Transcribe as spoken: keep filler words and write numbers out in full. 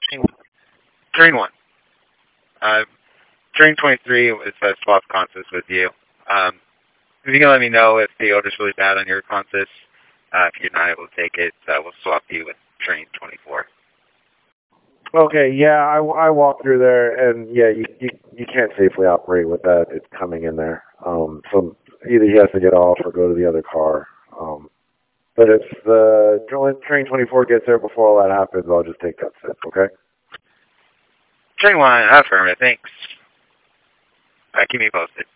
Train, train one. Uh, train twenty-three is a swap consist with you. Um, if you can let me know if the odor's really bad on your consist, uh, if you're not able to take it, uh, we'll swap you with train twenty-four. Okay, yeah, I, I walked through there, and yeah, you, you you can't safely operate with that. It's coming in there. Um, so either he has to get off or go to the other car. Um, but if the train twenty-four gets there before all that happens, I'll just take that step, okay? Train one, affirmative, thanks. Uh, keep me posted.